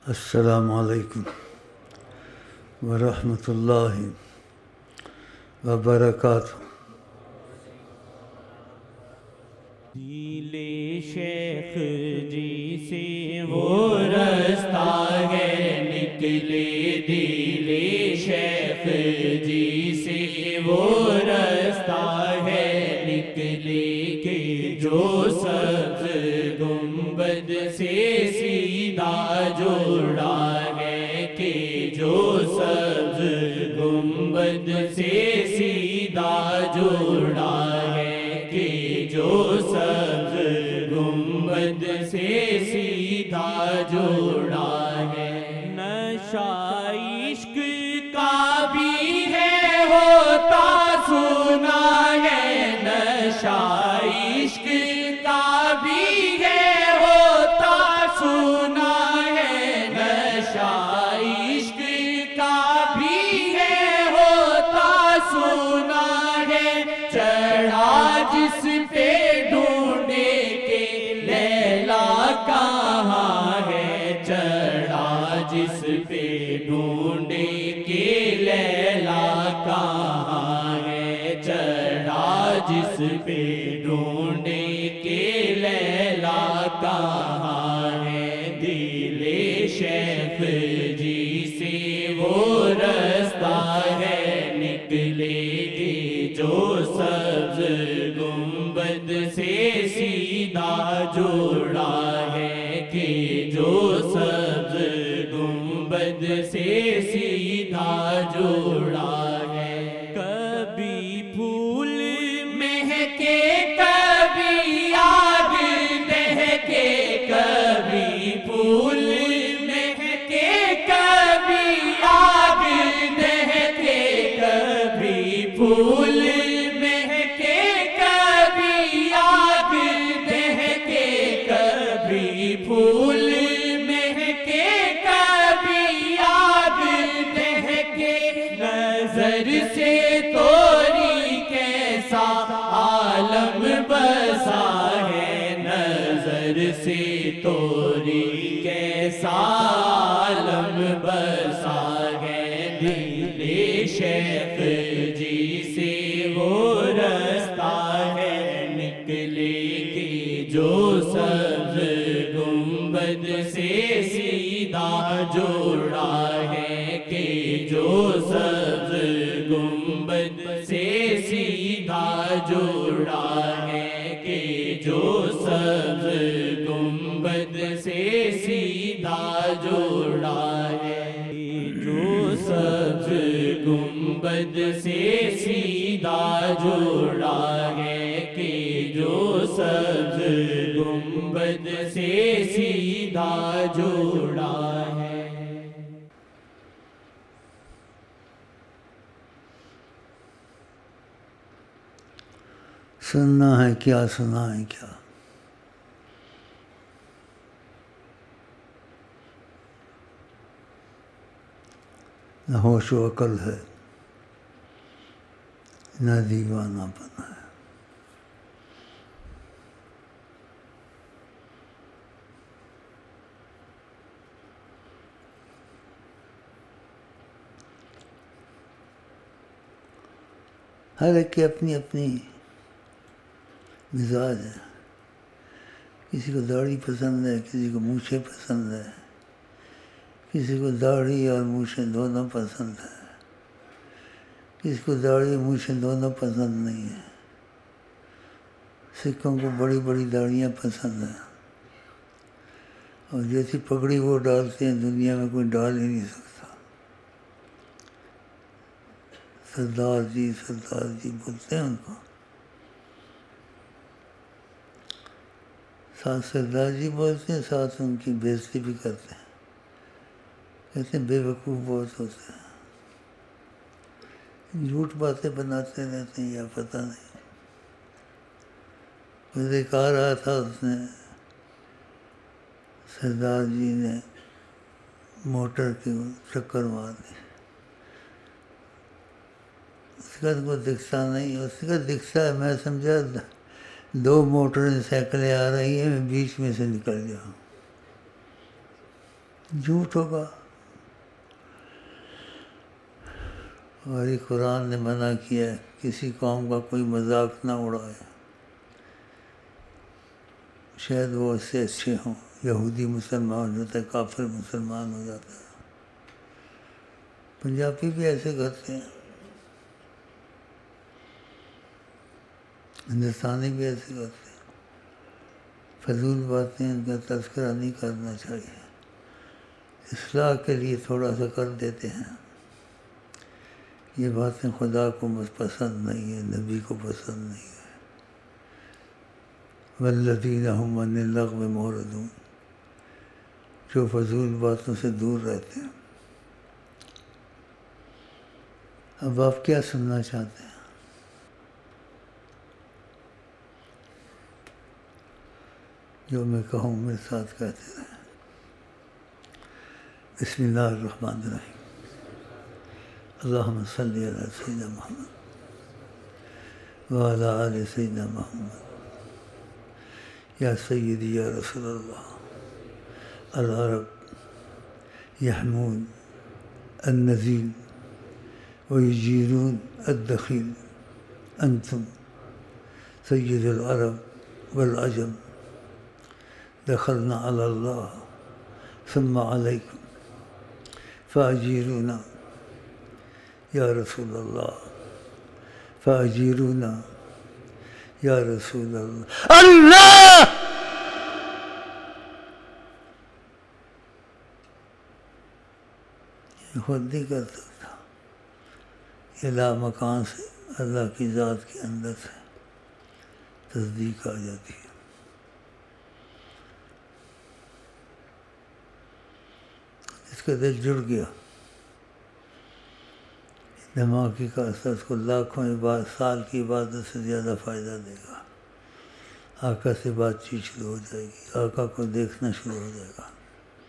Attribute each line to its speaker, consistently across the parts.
Speaker 1: السلام علیکم ورحمۃ اللہ وبرکاتہ۔
Speaker 2: دل شیخ جی سے وہ رستہ ہے نکلے، دل شیخ جی سے وہ رستہ ہے نکلے کہ جو سبز گنبد سے سیدھا جوڑا ہے، کہ جو سبز گنبد سے سیدھا جوڑا ہے، کہ جو سبز گنبد سے سیدھا جوڑا ہے۔ نشہ عشق کا بھی ہے ہوتا سنا ہے، نشہ عشق کا بھی ہے ہوتا سنا ہے، نشہ عشق کا بھی ہے ہوتا سنا ہے۔ چڑھا جس پہ ڈھونڈے کہ لیلا کہاں ہے، چڑھا جس پہ ڈھونڈے کہ لیلا کہاں ہے، چڑھا جس پہ ڈھونڈے کہ لیلا کہاں ہے۔ دل شیخ جی سے وہ رستہ ہے نکلے گی، جو سبز گنبد سے سیدھا جوڑا ہے، کہ جو سبز گنبد سے سیدھا جوڑا ہے۔ کبھی پھول مہکے کبھی آگ دہکے، کبھی پھول مہکے کبھی آگ دہکے، کبھی پھول مہکے کبھی آگ دہکے، کبھی پھول مہکے کبھی آگ دہکے۔ نظر سے توری کیسا عالم بسا ہے، نظر سے توری کیسا عالم بسا ہے۔ دل شیخ جی سے وہ رستہ ہے نکلے کہ جو سبز گنبد سے سیدھا جوڑا ہے، کہ جو سبز گنبد سے سیدھا جوڑا ہے، کہ جو سبز گنبد سے سیدھا جوڑا ہے، جو سبز گنبد سے سیدھا جوڑا ہے، کہ جو سبز گنبد سے سیدھا جوڑا ہے۔
Speaker 1: سننا ہے کیا، سنا ہے کیا، نہ ہوش و عقل ہے نہ دیوانہ پن ہے۔ ہر ایک کی اپنی اپنی مزاج ہے، کسی کو داڑھی پسند ہے، کسی کو مونچھیں پسند ہے، کسی کو داڑھی اور مونچھیں دونوں پسند ہے، کسی کو داڑھی اور مونچھیں دونوں پسند نہیں ہیں۔ سکھوں کو بڑی بڑی داڑھیاں پسند ہیں، اور جیسی پگڑی وہ ڈالتے ہیں دنیا میں کوئی ڈال ہی نہیں سکتا۔ سردار جی سردار جی بولتے ہیں ان کو، ساتھ سردار جی بولتے ہیں، ساتھ ان کی بے عزتی بھی کرتے ہیں، کہتے ہیں بے وقوف بہت ہوتے ہیں، جھوٹ باتیں بناتے رہتے ہیں یا پتہ نہیں۔ ایک آ رہا تھا، اس نے سردار جی نے موٹر کی چکر مار دی، اس کا کو دکھتا نہیں، اس کا دکھتا ہے، میں سمجھا دو موٹریں سائیکلیں آ رہی ہیں، میں بیچ میں سے نکل جاؤں۔ جھوٹ ہوگا. اور یہ قرآن نے منع کیا ہے کسی قوم کا کوئی مذاق نہ اڑائے. شاید وہ اس سے اچھے ہوں. یہودی مسلمان ہو جاتا ہے، کافر مسلمان ہو جاتا ہے. پنجابی بھی ایسے کرتے ہیں، ہندوستانی بھی ایسے کرتے ہیں. فضول باتیں ان کا تذکرہ نہیں کرنا چاہیے. اصلاح کے لیے تھوڑا سا کر دیتے ہیں. یہ باتیں خدا کو پسند نہیں ہے، نبی کو پسند نہیں ہے. والذین هم عن اللغو معرضون، جو فضول باتوں سے دور رہتے ہیں. اب آپ کیا سننا چاہتے ہیں؟ جو میں کہوں میرے ساتھ کہتے رہیں. بسم اللہ الرحمن الرحیم. اللہم صلی علی سیدنا محمد وعلی آل سیدنا محمد. یا سیدی یا رسول اللہ. العرب یحمون النزیل ویجیرون الدخیل. انتم سید العرب والعجم. دخلنا علی اللہ ثم علیکم فاجیرونا یا رسول اللہ. فاجیرونا یا رسول اللہ. اللہ یہ خود نہیں کر سکتا. الہ مکان سے اللہ کی ذات کے اندر سے تصدیق آ جاتی ہے. اس کا دل جڑ گیا، دماغی کا اثر اس کو لاکھوں سال کی عبادت سے زیادہ فائدہ دے گا. آقا سے بات چیت شروع ہو جائے گی، آقا کو دیکھنا شروع ہو جائے گا.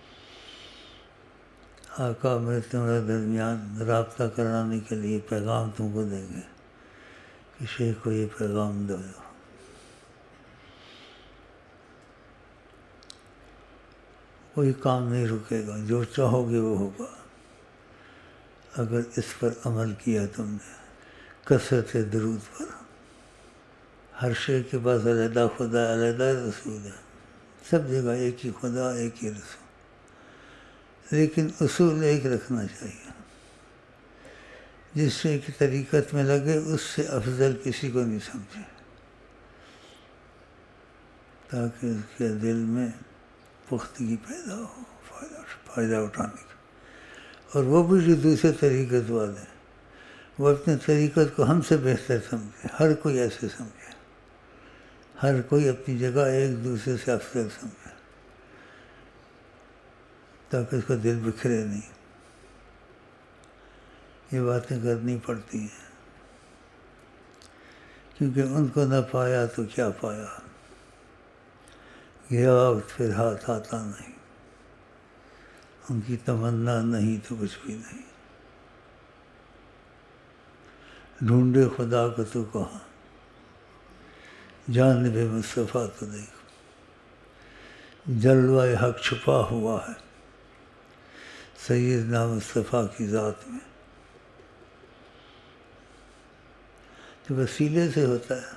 Speaker 1: آقا میرے تمہارے درمیان رابطہ کرانے کے لیے پیغام تم کو دیں گے کہ شیخ کو یہ پیغام دو. کوئی کام نہیں رکے گا، جو چاہو گے وہ ہوگا اگر اس پر عمل کیا تم نے. کثرت درود پر. ہر شے کے پاس علیحدہ خدا علیحدہ رسول ہے. سب جگہ ایک ہی خدا ایک ہی رسول، لیکن اصول ایک رکھنا چاہیے. جس شے کی طریقت میں لگے اس سے افضل کسی کو نہیں سمجھے، تاکہ اس کے دل میں پختگی پیدا ہو فائدہ اٹھانے کا. اور وہ بھی جو دوسرے طریقت والے ہیں وہ اپنے طریقت کو ہم سے بہتر سمجھے. ہر کوئی ایسے سمجھے، ہر کوئی اپنی جگہ ایک دوسرے سے افضل سمجھے، تاکہ اس کا دل بکھرے نہیں. یہ باتیں کرنی پڑتی ہیں کیونکہ ان کو نہ پایا تو کیا پایا. گیا وقت پھر ہاتھ آتا نہیں. ان کی تمنا نہیں تو کچھ بھی نہیں. ڈھونڈے خدا کو تو کہاں، جانب مصطفیٰ تو دیکھ. جلوہ حق چھپا ہوا ہے سیدنا مصطفیٰ کی ذات میں. تو وسیلے سے ہوتا ہے.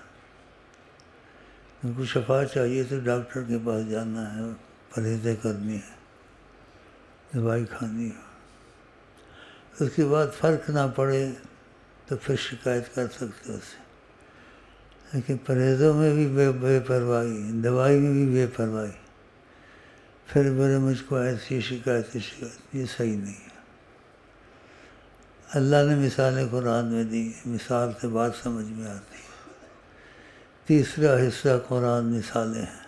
Speaker 1: ان کو شفا چاہیے تو ڈاکٹر کے پاس جانا ہے، پرہیزیں کرنی ہے، دوائی کھانی ہے. اس کے بعد فرق نہ پڑے تو پھر شکایت کر سکتے اس سے. لیکن پرہیزوں میں بھی بے پرواہی، دوائی میں بھی بے پرواہی، پھر بولے مجھ کو ایسی شکایت، یہ صحیح نہیں ہے. اللہ نے مثالیں قرآن میں دی، مثال سے بات سمجھ میں آتی ہے. تیسرا حصہ قرآن مثالیں ہیں.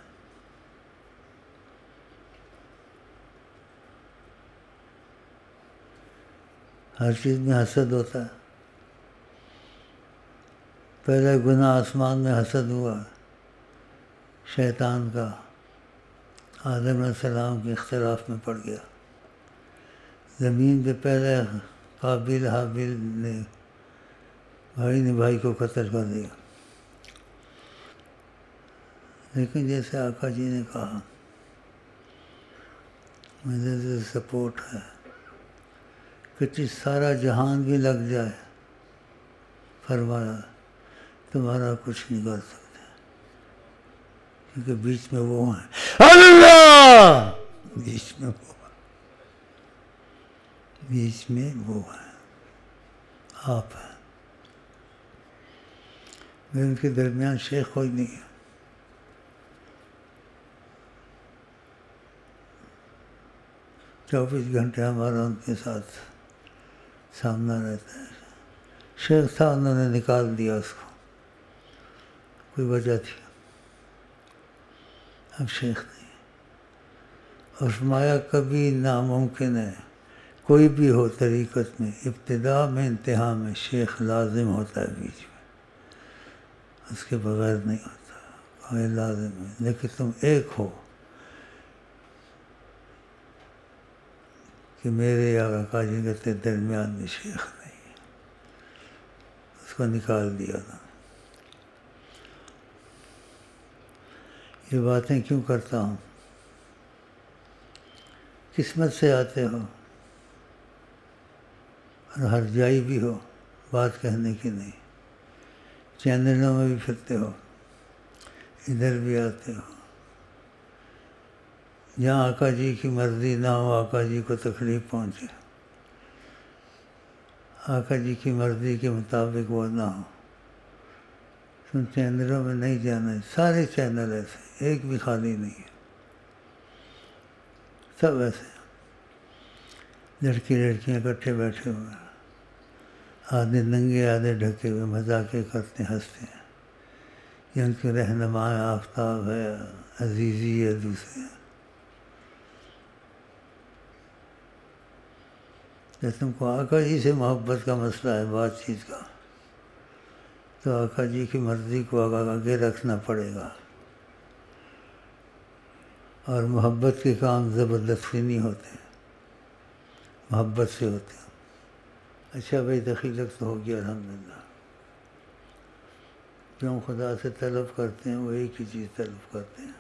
Speaker 1: ہر چیز میں حسد ہوتا ہے. پہلے گناہ آسمان میں حسد ہوا شیطان کا، آدم علیہ السلام کے اختلاف میں پڑ گیا. زمین پہ پہلے قابل حابل نے بھائی کو قتل کر دیا. لیکن جیسے آقا جی نے کہا میرے سے سپورٹ ہے کہ سارا جہان بھی لگ جائے، فرمایا تمہارا کچھ نہیں کر سکتے، کیونکہ بیچ میں وہ ہیں اللہ، بیچ میں وہ ہیں آپ ہیں، میں ان کے درمیان شیخ کوئی نہیں ہے، 24 گھنٹے ہمارا ان کے ساتھ سامنا رہتا ہے۔ شیخ تھا، انہوں نے نکال دیا اس کو، کوئی وجہ تھی، اب شیخ نہیں۔ اور فرمایا کبھی ناممکن ہے کوئی بھی ہو طریقت میں، ابتدا میں انتہا میں شیخ لازم ہوتا ہے بیچ میں، اس کے بغیر نہیں ہوتا، کوئی لازم ہے، لیکن تم ایک ہو کہ میرے یا آقا جی کے درمیان میں شیخ نہیں ہے، اس کو نکال دیا تھا۔ یہ باتیں کیوں کرتا ہوں؟ قسمت سے آتے ہو اور ہر جائی بھی ہو، بات کہنے کی نہیں، چینلوں میں بھی پھرتے ہو، ادھر بھی آتے ہو، جہاں آقا جی کی مرضی نہ ہو، آقا جی کو تکلیف پہنچے، آقا جی کی مرضی کے مطابق وہ نہ ہو، تم چینلوں میں نہیں جانا ہے، سارے چینل ایسے، ایک بھی خالی نہیں ہے، سب ایسے، لڑکی لڑکیاں اکٹھے بیٹھے ہوئے، آدھے ننگے آدھے ڈھکے ہوئے، مذاقیں کرتے ہنستے ہیں، یہ ان کے رہنما آفتاب ہے، عزیزی ہے دوسرے، جب تم کو آقا جی سے محبت کا مسئلہ ہے، بات چیت کا، تو آقا جی کی مرضی کو آگے رکھنا پڑے گا، اور محبت کے کام زبردستی نہیں ہوتے، محبت سے ہوتے ہیں۔ اچھا بھائی دخیلت تو ہو گیا الحمدللہ، جو ہم خدا سے طلب کرتے ہیں وہ ایک ہی چیز طلب کرتے ہیں،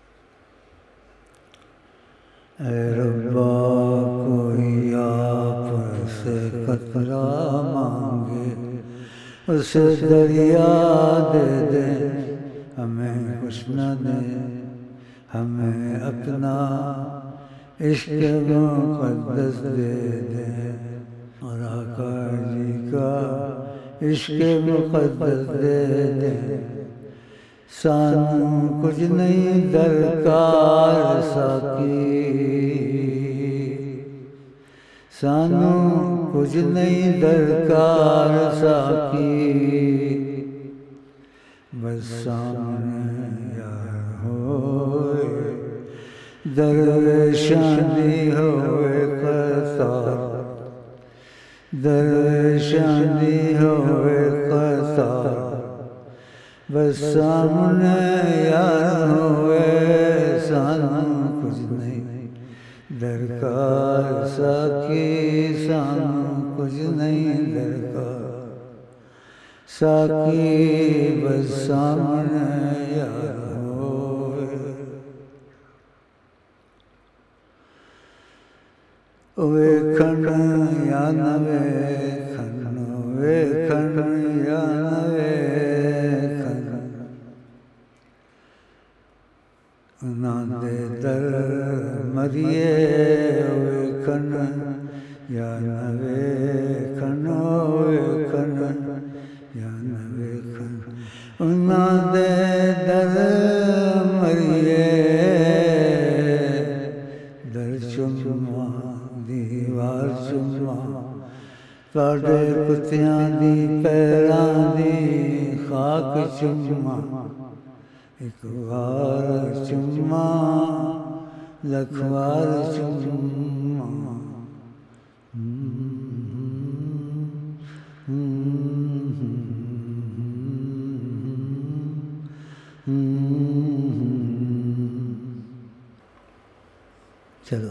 Speaker 1: اے ربا کوئی آپ سے قطرہ مانگے، اسے دریا دے دے، ہمیں کچھ نہ دے، ہمیں اپنا عشق مقدس دے دے، اور آقا جی کا عشق مقدس دے دے، سانو کچھ نہیں درکار ساقی، سانو کچھ نہیں درکار ساقی، بس سامنے یار ہوئے، درویشاں دی ہوئے قطار، درویشاں دی ہوئے قطار، بس سامنے یار ہوئے، سانو کچھ نہیں درکار ساقی، سانو کچھ نہیں درکار ساقی، بس سامنے یار ہوئے۔ ویکھن یا نہ ویکھن، ویکھن یا نہ ویکھن، انہاں دے در مریے، ویکھن یا نہ ویکھن، ویکھن یا نہ ویکھن، انہاں دے در مریے، در چما دیوار چما، تواڈے کتیاں دی پیراں دی خاک چما، ایک وار چما لکھ وار چما، چلو۔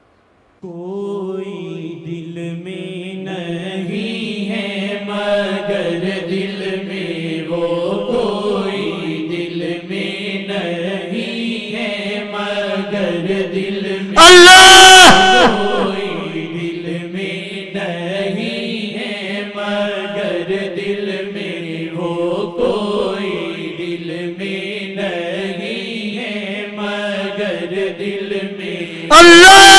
Speaker 2: کوئی دل میں نہیں ہے مگر دل میں وہ، کوئی دل میں نہیں ہے مگر دل میں
Speaker 1: اللہ
Speaker 2: میں
Speaker 1: اللہ